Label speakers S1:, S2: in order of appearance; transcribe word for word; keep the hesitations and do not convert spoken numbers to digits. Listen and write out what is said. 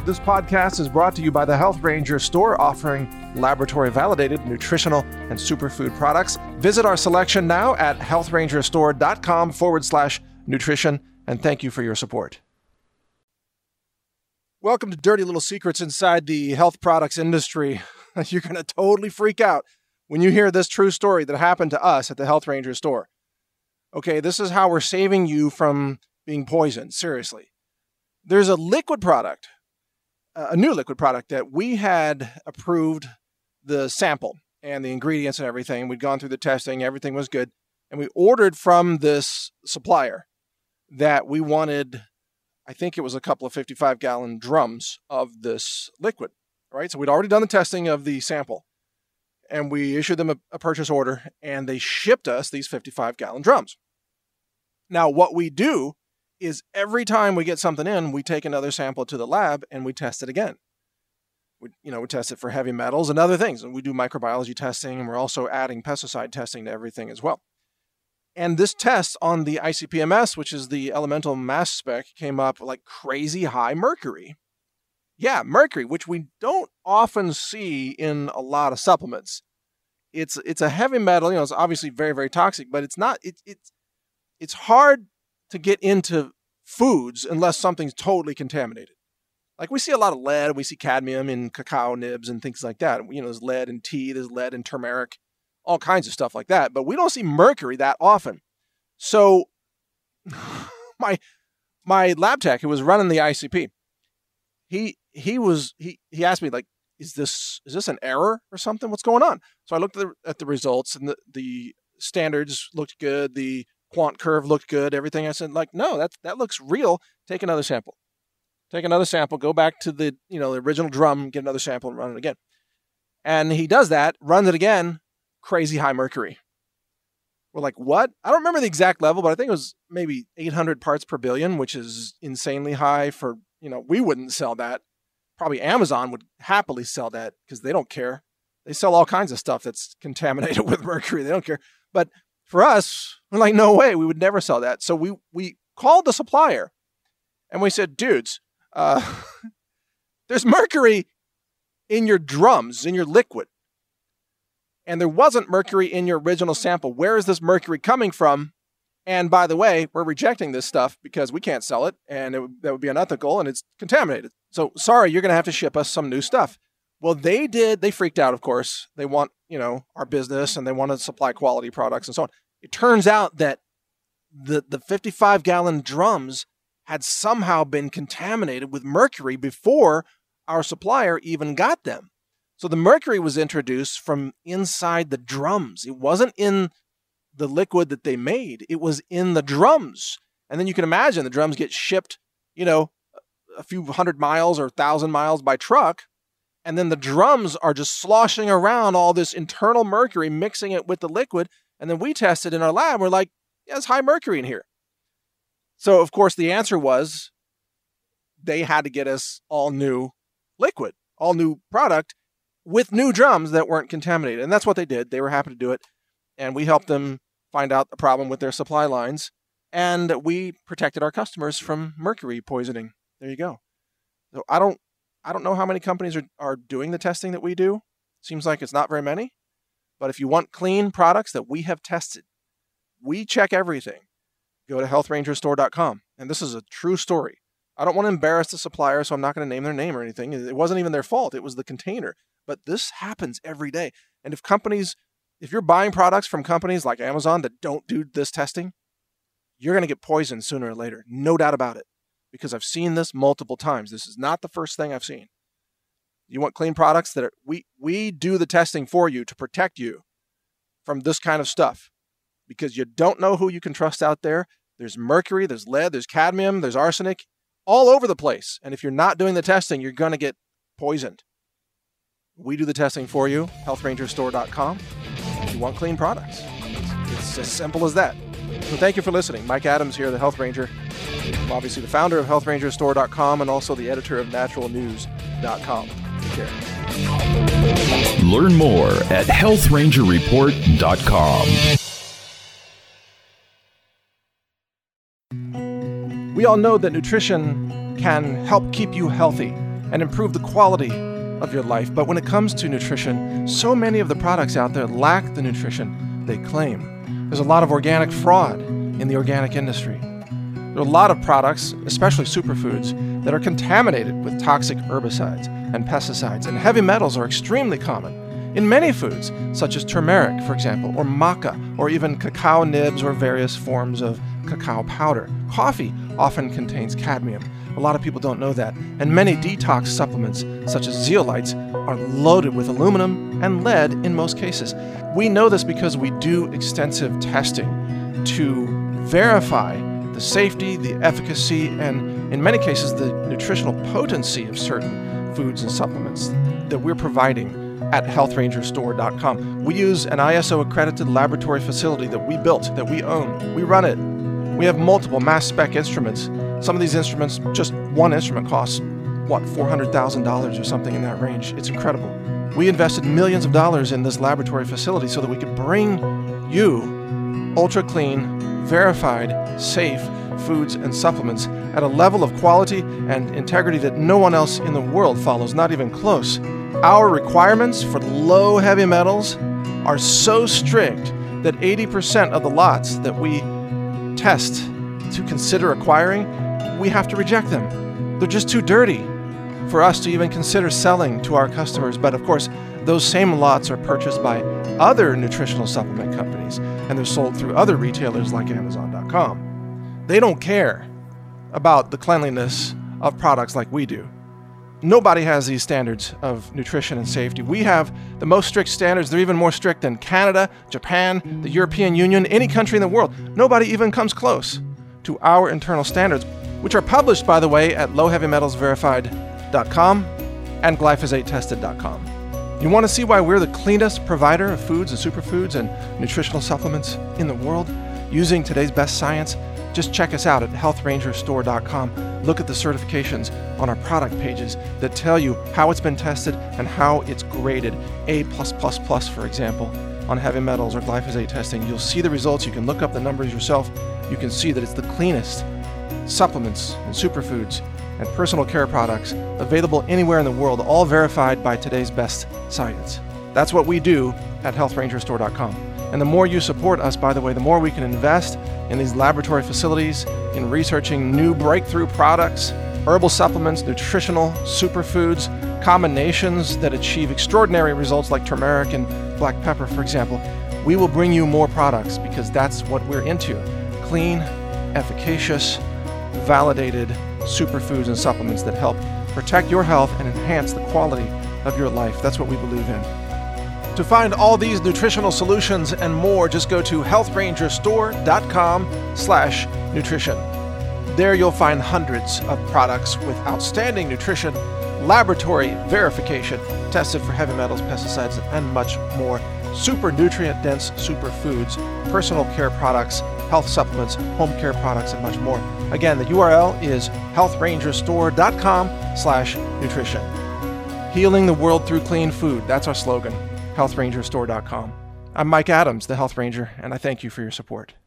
S1: This podcast is brought to you by the Health Ranger store, offering laboratory-validated nutritional and superfood products. Visit our selection now at healthrangerstore.com forward slash nutrition, and thank you for your support. Welcome to Dirty Little Secrets inside the health products industry. You're going to totally freak out when you hear this true story that happened to us at the Health Ranger store. Okay, this is how we're saving you from being poisoned, seriously. There's a liquid product, a new liquid product that we had approved the sample and the ingredients and everything. We'd gone through the testing, everything was good. And we ordered from this supplier that we wanted, I think it was a couple of fifty-five gallon drums of this liquid, right? So we'd already done the testing of the sample and we issued them a, a purchase order and they shipped us these fifty-five gallon drums. Now, what we do is every time we get something in, we take another sample to the lab and we test it again. We, you know, we test it for heavy metals and other things. And we do microbiology testing, and we're also adding pesticide testing to everything as well. And this test on the I C P M S, which is the elemental mass spec, came up like crazy high mercury. Yeah, mercury, which we don't often see in a lot of supplements. It's it's a heavy metal, you know, it's obviously very, very toxic, but it's not, it, it's it's hard to get into foods unless something's totally contaminated. Like we see a lot of lead, we see cadmium in cacao nibs and things like that. You know, there's lead in tea, there's lead in turmeric, all kinds of stuff like that. But we don't see mercury that often. So my my lab tech who was running the I C P, he he was he he asked me like, is this is this an error or something? What's going on? So I looked at the, at the results and the, the standards looked good. The quant curve looked good. Everything. I said, like, no, that that looks real. Take another sample. Take another sample. Go back to the you know the original drum. Get another sample and run it again. And he does that. Runs it again. Crazy high mercury. We're like, what? I don't remember the exact level, but I think it was maybe eight hundred parts per billion, which is insanely high for you know we wouldn't sell that. Probably Amazon would happily sell that because they don't care. They sell all kinds of stuff that's contaminated with mercury. They don't care. But for us, we're like, no way, we would never sell that. So we we called the supplier and we said, dudes, uh, there's mercury in your drums, in your liquid. And there wasn't mercury in your original sample. Where is this mercury coming from? And by the way, we're rejecting this stuff because we can't sell it and it would, that would be unethical and it's contaminated. So sorry, you're going to have to ship us some new stuff. Well, they did. They freaked out, of course. They want, you know, our business and they want to supply quality products and so on. It turns out that the, the fifty-five gallon drums had somehow been contaminated with mercury before our supplier even got them. So the mercury was introduced from inside the drums. It wasn't in the liquid that they made. It was in the drums. And then you can imagine the drums get shipped, you know, a few hundred miles or thousand miles by truck. And then the drums are just sloshing around all this internal mercury, mixing it with the liquid. And then we tested in our lab. We're like, yeah, there's high mercury in here. So, of course, the answer was they had to get us all new liquid, all new product with new drums that weren't contaminated. And that's what they did. They were happy to do it. And we helped them find out the problem with their supply lines. And we protected our customers from mercury poisoning. There you go. So I don't I don't know how many companies are, are doing the testing that we do. Seems like it's not very many. But if you want clean products that we have tested, we check everything. Go to health ranger store dot com. And this is a true story. I don't want to embarrass the supplier, so I'm not going to name their name or anything. It wasn't even their fault. It was the container. But this happens every day. And if companies, if you're buying products from companies like Amazon that don't do this testing, you're going to get poisoned sooner or later. No doubt about it. Because I've seen this multiple times. This is not the first thing I've seen. You want clean products that are, we, we do the testing for you to protect you from this kind of stuff because you don't know who you can trust out there. There's mercury, there's lead, there's cadmium, there's arsenic all over the place. And if you're not doing the testing, you're going to get poisoned. We do the testing for you, health ranger store dot com. If you want clean products. It's, it's as simple as that. So thank you for listening. Mike Adams here, the Health Ranger. I'm obviously the founder of health ranger store dot com and also the editor of natural news dot com. Take care.
S2: Learn more at health ranger report dot com.
S1: We all know that nutrition can help keep you healthy. and improve the quality of your life. But when it comes to nutrition, so many of the products out there lack the nutrition they claim. There's a lot of organic fraud in the organic industry. There are a lot of products, especially superfoods, that are contaminated with toxic herbicides and pesticides, and heavy metals are extremely common in many foods, such as turmeric, for example, or maca, or even cacao nibs or various forms of cacao powder. Coffee often contains cadmium. A lot of people don't know that. And many detox supplements, such as zeolites, are loaded with aluminum and lead in most cases. We know this because we do extensive testing to verify the safety, the efficacy, and in many cases, the nutritional potency of certain foods and supplements that we're providing at health ranger store dot com. We use an I S O accredited laboratory facility that we built, that we own. We run it. We have multiple mass spec instruments. Some of these instruments, just one instrument costs, what, four hundred thousand dollars or something in that range. It's incredible. We invested millions of dollars in this laboratory facility so that we could bring you ultra clean, verified, safe foods and supplements at a level of quality and integrity that no one else in the world follows, not even close. Our requirements for low heavy metals are so strict that eighty percent of the lots that we test to consider acquiring, we have to reject them. They're just too dirty for us to even consider selling to our customers. But of course, those same lots are purchased by other nutritional supplement companies, and they're sold through other retailers like amazon dot com. They don't care about the cleanliness of products like we do. Nobody has these standards of nutrition and safety. We have the most strict standards. They're even more strict than Canada, Japan, the European Union, any country in the world. Nobody even comes close to our internal standards, which are published, by the way, at low heavy metals verified dot com and glyphosate tested dot com. You want to see why we're the cleanest provider of foods and superfoods and nutritional supplements in the world using today's best science? Just check us out at health ranger store dot com. Look at the certifications on our product pages that tell you how it's been tested and how it's graded. A plus plus plus, for example, on heavy metals or glyphosate testing. You'll see the results. You can look up the numbers yourself. You can see that it's the cleanest supplements and superfoods and personal care products available anywhere in the world, all verified by today's best science. That's what we do at health ranger store dot com. And the more you support us, by the way, the more we can invest in these laboratory facilities, in researching new breakthrough products, herbal supplements, nutritional superfoods, combinations that achieve extraordinary results like turmeric and black pepper, for example. We will bring you more products because that's what we're into. Clean, efficacious, validated superfoods and supplements that help protect your health and enhance the quality of your life. That's what we believe in. To find all these nutritional solutions and more, just go to health ranger store dot com slash nutrition. There you'll find hundreds of products with outstanding nutrition, laboratory verification, tested for heavy metals, pesticides, and much more. Super nutrient-dense superfoods, personal care products, health supplements, home care products, and much more. Again, the U R L is health ranger store dot com slash nutrition. Healing the world through clean food. That's our slogan. health ranger store dot com. I'm Mike Adams, the Health Ranger, and I thank you for your support.